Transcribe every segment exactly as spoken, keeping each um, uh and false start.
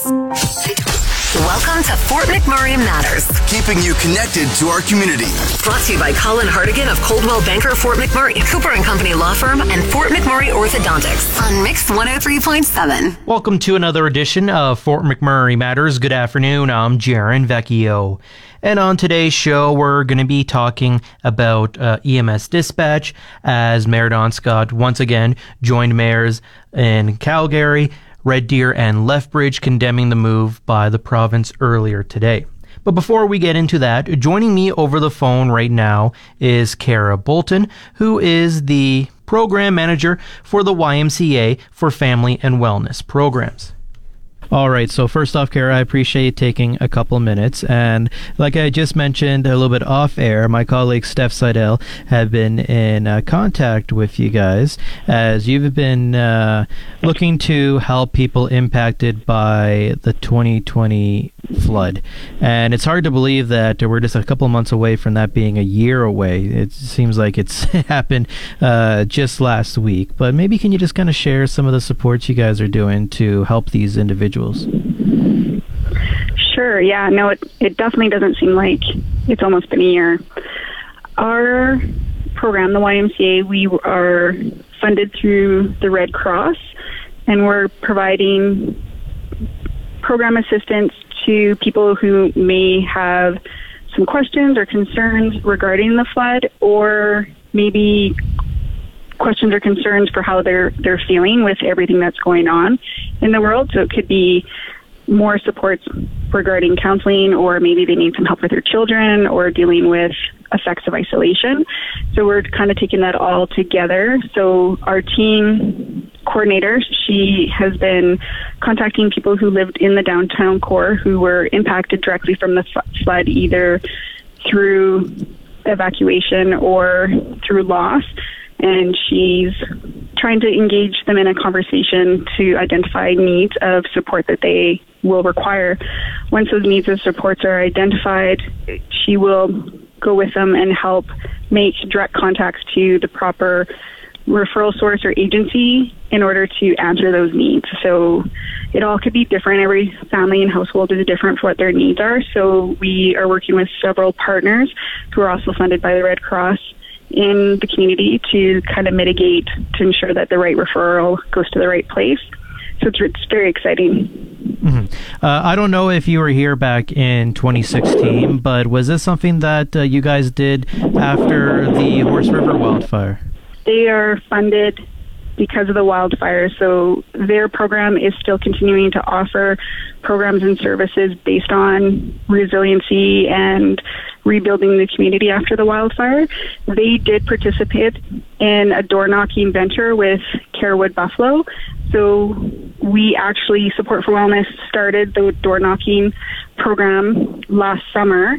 Welcome to Fort McMurray Matters, keeping you connected to our community. Brought to you by Colin Hardigan of Coldwell Banker Fort McMurray, Cooper and Company Law Firm, and Fort McMurray Orthodontics on Mix one oh three point seven. Welcome to another edition of Fort McMurray Matters. Good afternoon. I'm Jaron Vecchio. And on today's show, we're going to be talking about uh, E M S dispatch as Mayor Don Scott once again joined mayors in Calgary, Red Deer, and Lethbridge condemning the move by the province earlier today. But before we get into that, joining me over the phone right now is Kara Bolton, who is the program manager for the Y M C A for Family and Wellness Programs. All right, so first off, Kara, I appreciate you taking a couple minutes. And like I just mentioned a little bit off air, my colleague Steph Seidel have been in uh, contact with you guys as you've been uh, looking to help people impacted by the twenty twenty flood. And it's hard to believe that we're just a couple months away from that being a year away. It seems like it's happened uh, just last week. But maybe can you just kind of share some of the supports you guys are doing to help these individuals? Sure, yeah. No, it, it definitely doesn't seem like it's almost been a year. Our program, the Y M C A, we are funded through the Red Cross, and we're providing program assistance to people who may have some questions or concerns regarding the flood, or maybe questions or concerns for how they're they're feeling with everything that's going on in the world. So it could be more supports regarding counseling, or maybe they need some help with their children or dealing with effects of isolation. So we're kind of taking that all together. So our team coordinator, she has been contacting people who lived in the downtown core who were impacted directly from the flood, either through evacuation or through loss. And she's trying to engage them in a conversation to identify needs of support that they will require. Once those needs of supports are identified, she will go with them and help make direct contacts to the proper referral source or agency in order to answer those needs. So it all could be different. Every family and household is different for what their needs are. So we are working with several partners who are also funded by the Red Cross in the community to kind of mitigate, to ensure that the right referral goes to the right place. So it's, it's very exciting. Mm-hmm. Uh, I don't know if you were here back in twenty sixteen, but was this something that uh, you guys did after the Horse River wildfire? They are funded because of the wildfire, so their program is still continuing to offer programs and services based on resiliency and rebuilding the community after the wildfire. They did participate in a door-knocking venture with Carewood Buffalo. So we actually, Support for Wellness started the door-knocking program last summer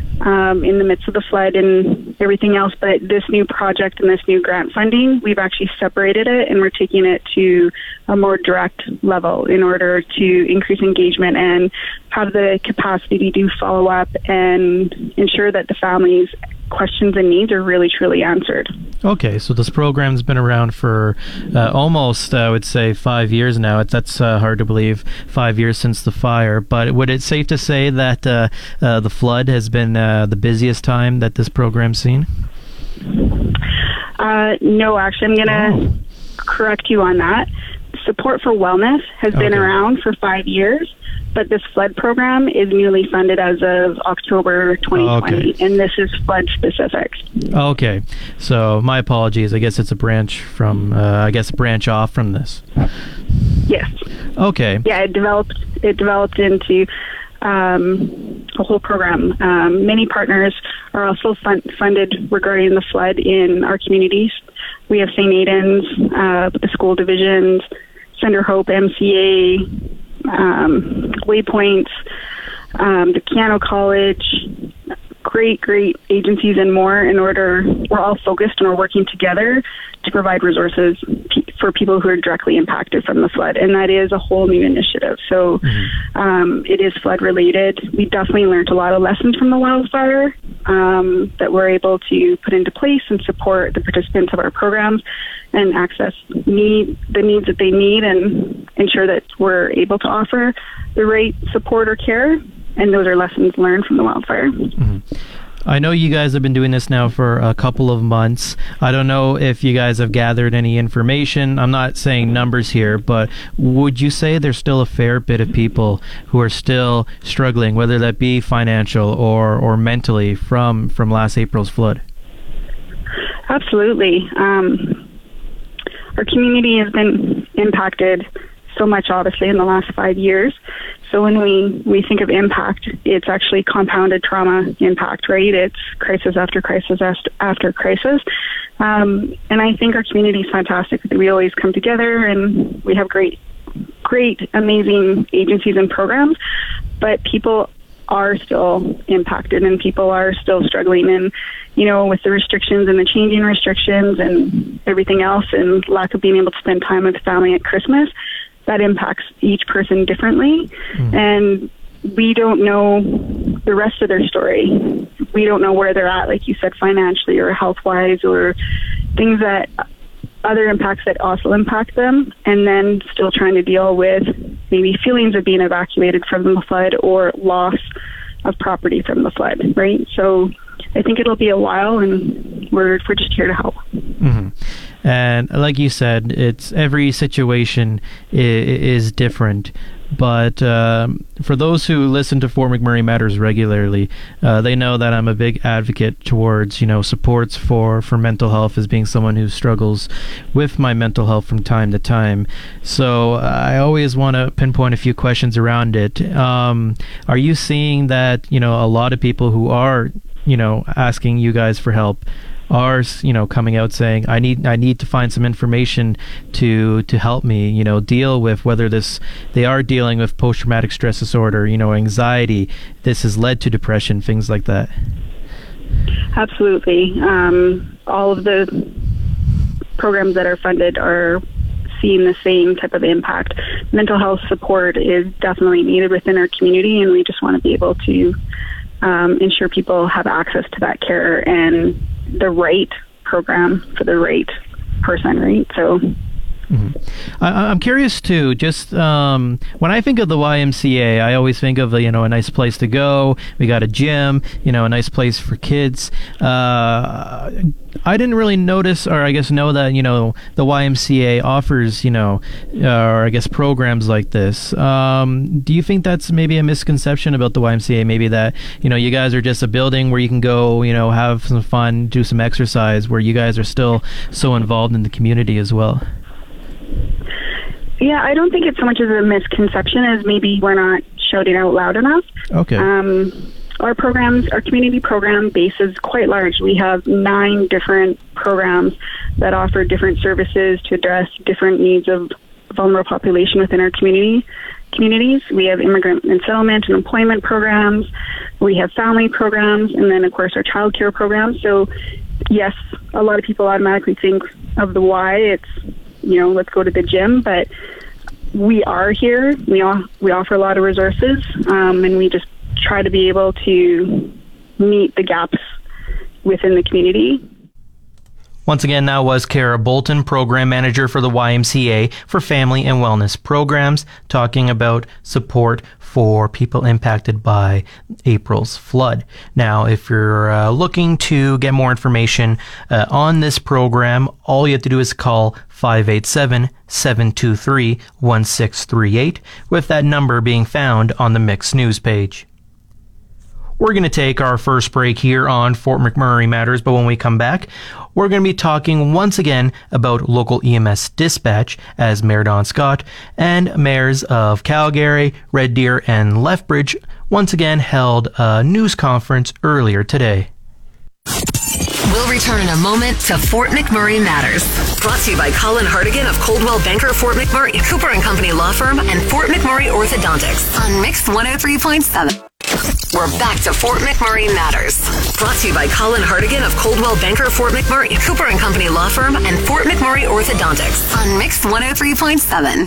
um, in the midst of the flood and everything else. But this new project and this new grant funding, we've actually separated it, and we're taking it to a more direct level in order to increase engagement and have the capacity to do follow-up and ensure that the families' questions and needs are really, truly answered. Okay, so this program's been around for uh, almost, I would say, five years now. It, that's uh, hard to believe, five years since the fire. But would it safe to say that uh, uh, the flood has been uh, the busiest time that this program's seen? Uh, no, actually, I'm going to oh. correct you on that. Support for Wellness has okay. been around for five years, but this flood program is newly funded as of October twenty twenty, okay. and this is flood specific. Okay, so my apologies. I guess it's a branch from, uh, I guess, a branch off from this. Yes. Okay. Yeah, it developed. It developed into um, a whole program. Um, many partners are also fun- funded regarding the flood in our communities. We have Saint Aidan's, uh, the school divisions, Center Hope, M C A, um, Waypoints, um, the Piano College, great, great agencies and more in order, we're all focused and we're working together to provide resources p- for people who are directly impacted from the flood. And that is a whole new initiative. So mm-hmm. um, it is flood related. We definitely learned a lot of lessons from the wildfire um, that we're able to put into place and support the participants of our programs and access need the needs that they need and ensure that we're able to offer the right support or care. And those are lessons learned from the wildfire. Mm-hmm. I know you guys have been doing this now for a couple of months. I don't know if you guys have gathered any information. I'm not saying numbers here, but would you say there's still a fair bit of people who are still struggling, whether that be financial or, or mentally, from, from last April's flood? Absolutely. Um, our community has been impacted so much, obviously, in the last five years. So when we, we think of impact, it's actually compounded trauma impact, right? It's crisis after crisis after crisis. Um, and I think our community is fantastic. We always come together and we have great, great, amazing agencies and programs, but people are still impacted and people are still struggling. And, you know, with the restrictions and the changing restrictions and everything else and lack of being able to spend time with family at Christmas, that impacts each person differently. Mm. And we don't know the rest of their story. We don't know where they're at, like you said, financially or health-wise, or things that other impacts that also impact them, and then still trying to deal with maybe feelings of being evacuated from the flood or loss of property from the flood, right? So I think it'll be a while, and we're we're just here to help. Mm-hmm. And like you said, it's every situation is, is different. But um, for those who listen to Fort McMurray Matters regularly, uh, they know that I'm a big advocate towards, you know, supports for, for mental health, as being someone who struggles with my mental health from time to time. So I always want to pinpoint a few questions around it. Um, are you seeing that, you know, a lot of people who are, you know, asking you guys for help are, you know, coming out saying, I need I need to find some information to to help me, you know, deal with whether this, they are dealing with post-traumatic stress disorder, you know, anxiety, this has led to depression, things like that? Absolutely. Um, all of the programs that are funded are seeing the same type of impact. Mental health support is definitely needed within our community, and we just want to be able to um, ensure people have access to that care and the right program for the right person, right? So Mm-hmm. I, I'm curious too. Just um, when I think of the Y M C A, I always think of a, you know, a nice place to go. We got a gym, you know, a nice place for kids. Uh, I didn't really notice, or I guess know that, you know, the Y M C A offers, you know, uh, or I guess programs like this. Um, do you think that's maybe a misconception about the Y M C A? Maybe that, you know, you guys are just a building where you can go, you know, have some fun, do some exercise, where you guys are still so involved in the community as well? Yeah, I don't think it's so much as a misconception as maybe we're not shouting out loud enough. Okay. Um, our programs, our community program base is quite large. We have nine different programs that offer different services to address different needs of vulnerable population within our community communities. We have immigrant and settlement and employment programs. We have family programs, and then, of course, our child care programs. So, yes, a lot of people automatically think of the Y. It's, you know, let's go to the gym, but we are here. We all, we offer a lot of resources, um, and we just try to be able to meet the gaps within the community. Once again, that was Kara Bolton, Program Manager for the Y M C A for Family and Wellness Programs, talking about support for people impacted by April's flood. Now, if you're uh, looking to get more information uh, on this program, all you have to do is call five eight seven, seven two three, one six three eight, with that number being found on the Mix News page. We're going to take our first break here on Fort McMurray Matters, but when we come back, we're going to be talking once again about local E M S dispatch, as Mayor Don Scott and mayors of Calgary, Red Deer, and Lethbridge once again held a news conference earlier today. We'll return in a moment to Fort McMurray Matters. Brought to you by Colin Hartigan of Coldwell Banker Fort McMurray, Cooper and Company Law Firm, and Fort McMurray Orthodontics on Mix one oh three point seven. We're back to Fort McMurray Matters. Brought to you by Colin Hartigan of Coldwell Banker Fort McMurray, Cooper and Company Law Firm, and Fort McMurray Orthodontics on Mix one oh three point seven.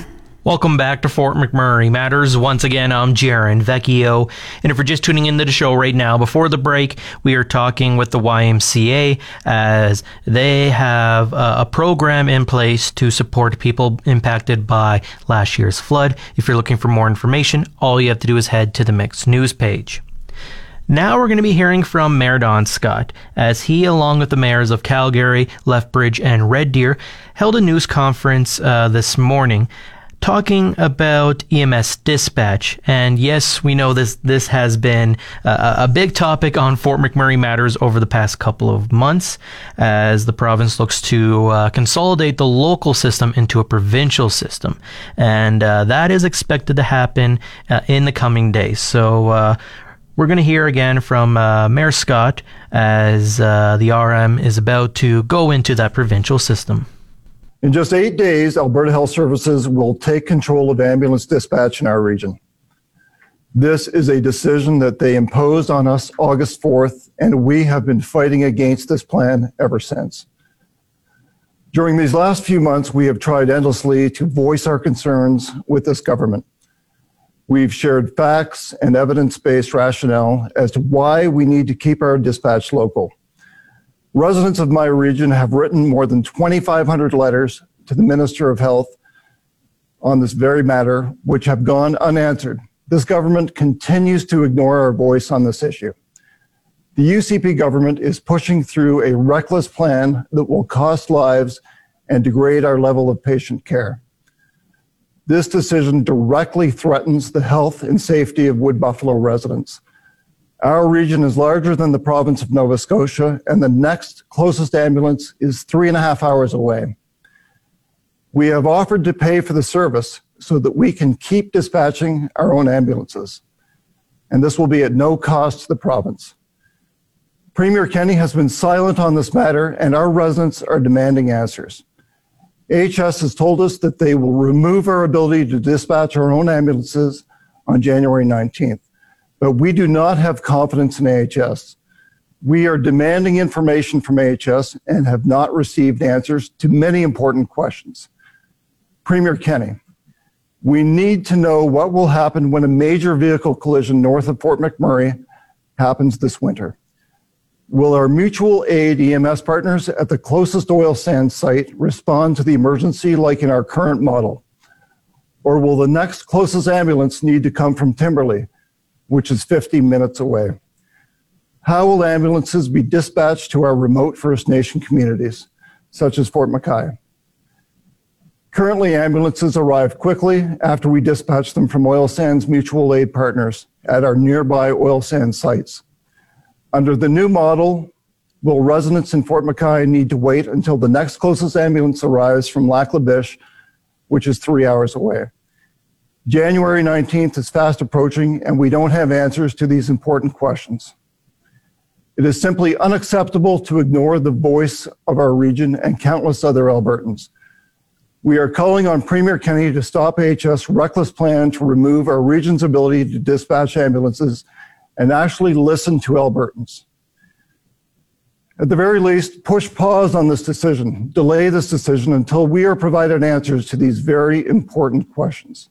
Welcome back to Fort McMurray Matters. Once again, I'm Jaron Vecchio. And if you're just tuning into the show right now, before the break, we are talking with the Y M C A as they have uh, a program in place to support people impacted by last year's flood. If you're looking for more information, all you have to do is head to the Mix News page. Now we're going to be hearing from Mayor Don Scott, as he, along with the mayors of Calgary, Lethbridge, and Red Deer, held a news conference uh, this morning talking about E M S dispatch. And yes, we know this this has been a, a big topic on Fort McMurray Matters over the past couple of months, as the province looks to uh, consolidate the local system into a provincial system. And uh, that is expected to happen uh, in the coming days. So uh, we're going to hear again from uh, Mayor Scott as uh, the R M is about to go into that provincial system. In just eight days, Alberta Health Services will take control of ambulance dispatch in our region. This is a decision that they imposed on us August fourth, and we have been fighting against this plan ever since. During these last few months, we have tried endlessly to voice our concerns with this government. We've shared facts and evidence-based rationale as to why we need to keep our dispatch local. Residents of my region have written more than twenty-five hundred letters to the Minister of Health on this very matter, which have gone unanswered. This government continues to ignore our voice on this issue. The U C P government is pushing through a reckless plan that will cost lives and degrade our level of patient care. This decision directly threatens the health and safety of Wood Buffalo residents. Our region is larger than the province of Nova Scotia, and the next closest ambulance is three and a half hours away. We have offered to pay for the service so that we can keep dispatching our own ambulances, and this will be at no cost to the province. Premier Kenney has been silent on this matter, and our residents are demanding answers. A H S has told us that they will remove our ability to dispatch our own ambulances on January nineteenth. But we do not have confidence in A H S. We are demanding information from A H S and have not received answers to many important questions. Premier Kenney, we need to know what will happen when a major vehicle collision north of Fort McMurray happens this winter. Will our mutual aid E M S partners at the closest oil sands site respond to the emergency like in our current model? Or will the next closest ambulance need to come from Timberley, which is fifty minutes away? How will ambulances be dispatched to our remote First Nation communities, such as Fort McKay? Currently, ambulances arrive quickly after we dispatch them from oil sands mutual aid partners at our nearby oil sands sites. Under the new model, will residents in Fort McKay need to wait until the next closest ambulance arrives from Lac La Biche, which is three hours away? January nineteenth is fast approaching, and we don't have answers to these important questions. It is simply unacceptable to ignore the voice of our region and countless other Albertans. We are calling on Premier Kenney to stop A H S' reckless plan to remove our region's ability to dispatch ambulances and actually listen to Albertans. At the very least, push pause on this decision, delay this decision until we are provided answers to these very important questions.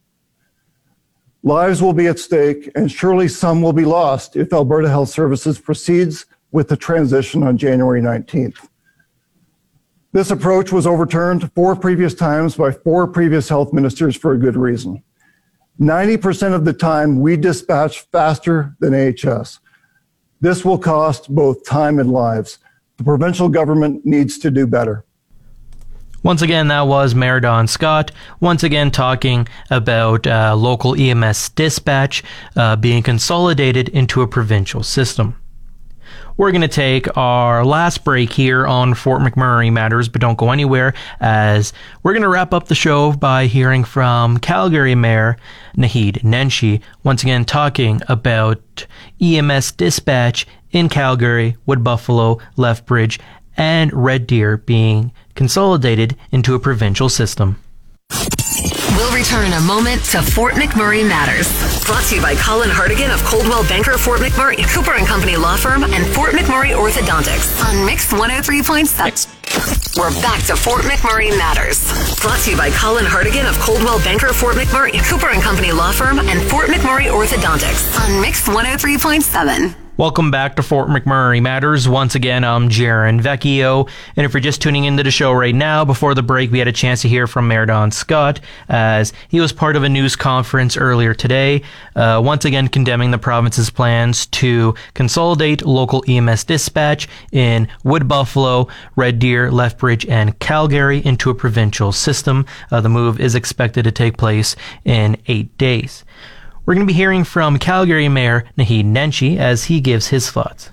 Lives will be at stake, and surely some will be lost if Alberta Health Services proceeds with the transition on January nineteenth. This approach was overturned four previous times by four previous health ministers for a good reason. ninety percent of the time, we dispatch faster than A H S. This will cost both time and lives. The provincial government needs to do better. Once again, that was Mayor Don Scott, once again talking about uh, local E M S dispatch uh, being consolidated into a provincial system. We're going to take our last break here on Fort McMurray Matters, but don't go anywhere, as we're going to wrap up the show by hearing from Calgary Mayor Naheed Nenshi, once again talking about E M S dispatch in Calgary, Wood Buffalo, Lethbridge, and Red Deer being consolidated into a provincial system. We'll return in a moment to Fort McMurray Matters. Brought to you by Colin Hartigan of Coldwell Banker Fort McMurray, Cooper and Company Law Firm, and Fort McMurray Orthodontics on Mix one oh three point seven. We're back to Fort McMurray Matters. Brought to you by Colin Hartigan of Coldwell Banker Fort McMurray, Cooper and Company Law Firm, and Fort McMurray Orthodontics on Mix one oh three point seven. Welcome back to Fort McMurray Matters. Once again, I'm Jaron Vecchio. And if you're just tuning into the show right now, before the break, we had a chance to hear from Mayor Don Scott as he was part of a news conference earlier today, uh, once again condemning the province's plans to consolidate local E M S dispatch in Wood Buffalo, Red Deer, Lethbridge, and Calgary into a provincial system. Uh, the move is expected to take place in eight days. We're going to be hearing from Calgary Mayor Naheed Nenshi as he gives his thoughts.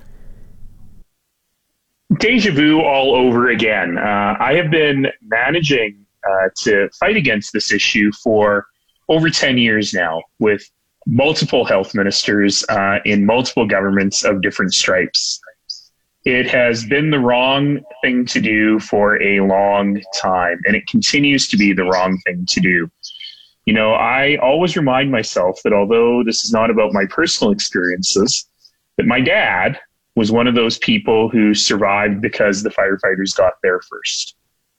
Deja vu all over again. Uh, I have been managing uh, to fight against this issue for over ten years now with multiple health ministers uh, in multiple governments of different stripes. It has been the wrong thing to do for a long time, and it continues to be the wrong thing to do. You know, I always remind myself that although this is not about my personal experiences, that my dad was one of those people who survived because the firefighters got there first.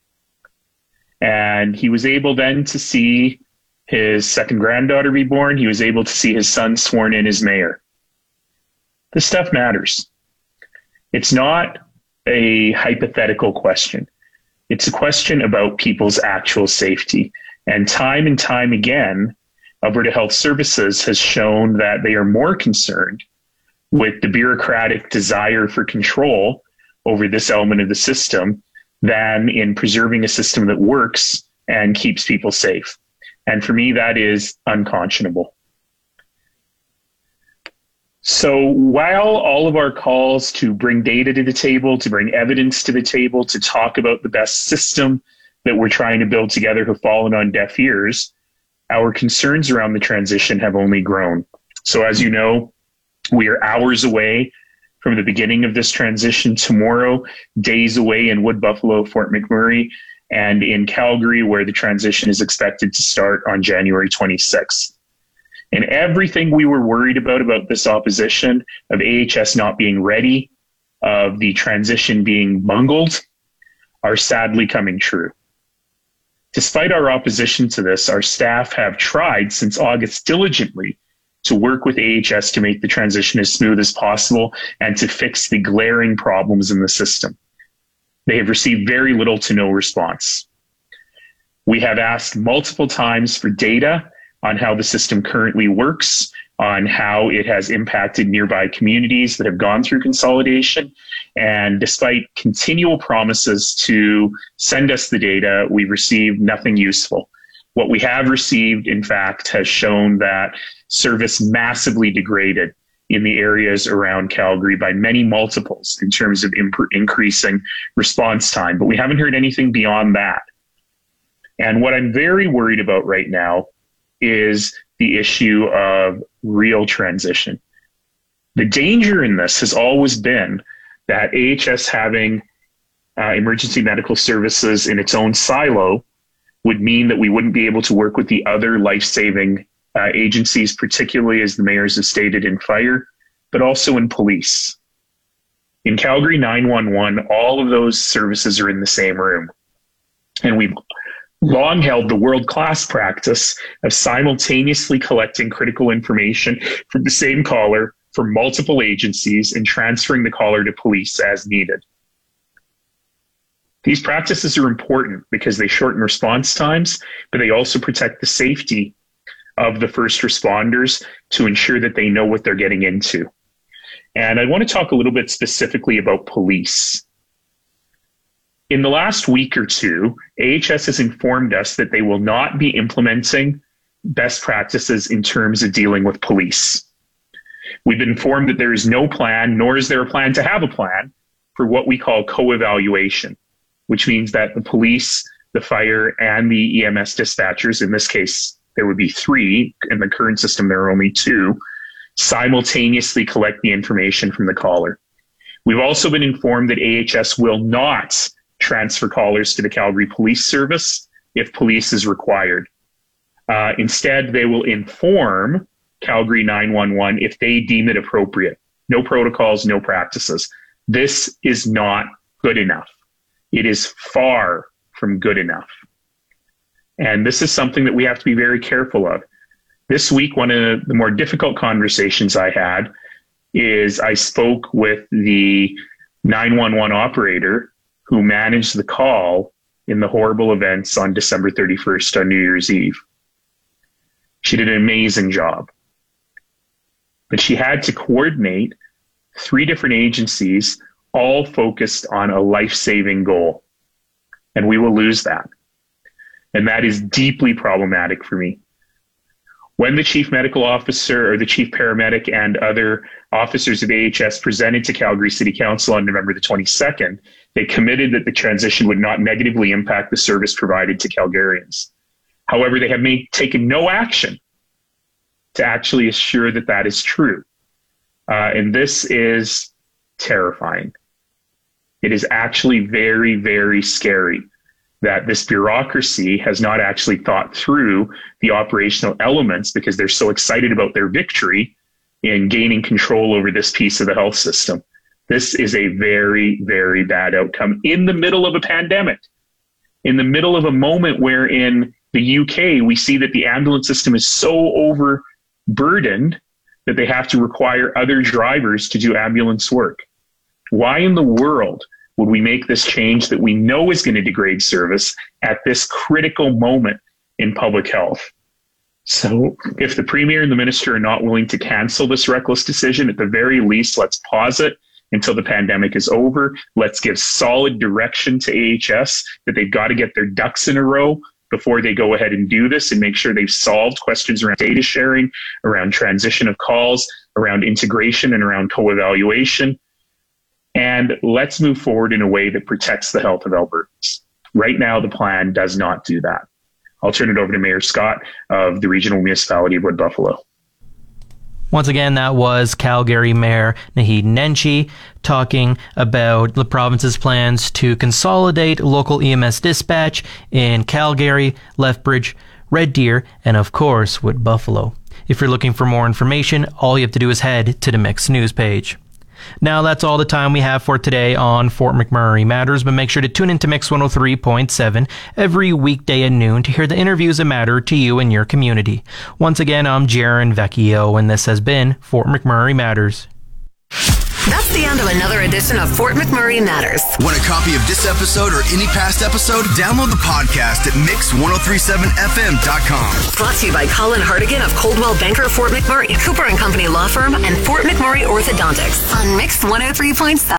And he was able then to see his second granddaughter be born. He was able to see his son sworn in as mayor. This stuff matters. It's not a hypothetical question. It's a question about people's actual safety. And time and time again, Alberta Health Services has shown that they are more concerned with the bureaucratic desire for control over this element of the system than in preserving a system that works and keeps people safe. And for me, that is unconscionable. So while all of our calls to bring data to the table, to bring evidence to the table, to talk about the best system that we're trying to build together have fallen on deaf ears, our concerns around the transition have only grown. So as you know, we are hours away from the beginning of this transition tomorrow, days away in Wood Buffalo, Fort McMurray, and in Calgary, where the transition is expected to start on January twenty-sixth. And everything we were worried about about this opposition, of A H S not being ready, of the transition being bungled, are sadly coming true. Despite our opposition to this, our staff have tried since August diligently to work with A H S to make the transition as smooth as possible and to fix the glaring problems in the system. They have received very little to no response. We have asked multiple times for data on how the system currently works, on how it has impacted nearby communities that have gone through consolidation. And despite continual promises to send us the data, we've received nothing useful. What we have received, in fact, has shown that service massively degraded in the areas around Calgary by many multiples in terms of imp- increasing response time. But we haven't heard anything beyond that. And what I'm very worried about right now is the issue of real transition. The danger in this has always been that A H S having uh, emergency medical services in its own silo would mean that we wouldn't be able to work with the other life-saving uh, agencies, particularly, as the mayors have stated, in fire, but also in police. In Calgary nine one one, all of those services are in the same room. And we've long held the world-class practice of simultaneously collecting critical information from the same caller for multiple agencies and transferring the caller to police as needed. These practices are important because they shorten response times, but they also protect the safety of the first responders to ensure that they know what they're getting into. And I want to talk a little bit specifically about police. In the last week or two, A H S has informed us that they will not be implementing best practices in terms of dealing with police. We've been informed that there is no plan, nor is there a plan to have a plan, for what we call co-evaluation, which means that the police, the fire, and the E M S dispatchers, in this case, there would be three. In the current system, there are only two, simultaneously collect the information from the caller. We've also been informed that A H S will not transfer callers to the Calgary Police Service if police is required. Uh, instead, they will inform Calgary nine one one if they deem it appropriate. No protocols, no practices. This is not good enough. It is far from good enough. And this is something that we have to be very careful of. This week, one of the more difficult conversations I had is I spoke with the nine one one operator who managed the call in the horrible events on December thirty-first on New Year's Eve. She did an amazing job. But she had to coordinate three different agencies, all focused on a life-saving goal. And we will lose that. And that is deeply problematic for me. When the chief medical officer or the chief paramedic and other officers of A H S presented to Calgary City Council on November the twenty-second, they committed that the transition would not negatively impact the service provided to Calgarians. However, they have made, taken no action to actually assure that that is true. Uh, and this is terrifying. It is actually very, very scary that this bureaucracy has not actually thought through the operational elements because they're so excited about their victory in gaining control over this piece of the health system. This is a very, very bad outcome in the middle of a pandemic, in the middle of a moment where in the U K, we see that the ambulance system is so overburdened that they have to require other drivers to do ambulance work. Why in the world would we make this change that we know is going to degrade service at this critical moment in public health? So if the Premier and the Minister are not willing to cancel this reckless decision, at the very least, let's pause it until the pandemic is over. Let's give solid direction to A H S that they've got to get their ducks in a row before they go ahead and do this, and make sure they've solved questions around data sharing, around transition of calls, around integration, and around co-evaluation. And let's move forward in a way that protects the health of Albertans. Right now, the plan does not do that. I'll turn it over to Mayor Scott of the Regional Municipality of Wood Buffalo. Once again, that was Calgary Mayor Naheed Nenshi talking about the province's plans to consolidate local E M S dispatch in Calgary, Lethbridge, Red Deer, and of course, Wood Buffalo. If you're looking for more information, all you have to do is head to the Mix News page. Now, that's all the time we have for today on Fort McMurray Matters, but make sure to tune into Mix one oh three point seven every weekday at noon to hear the interviews that matter to you and your community. Once again, I'm Jaron Vecchio, and this has been Fort McMurray Matters. That's the end of another edition of Fort McMurray Matters. Want a copy of this episode or any past episode? Download the podcast at mix ten thirty-seven f m dot com. Brought to you by Colin Hartigan of Coldwell Banker Fort McMurray, Cooper and Company Law Firm, and Fort McMurray Orthodontics on Mix one oh three point seven.